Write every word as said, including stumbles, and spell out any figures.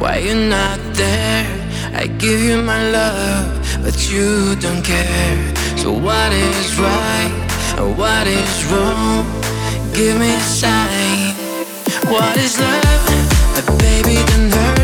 why you're not there. I give you my love, but you don't care. So what is right and what is wrong? Give me a sign. What is love? Uh, baby, don't hurt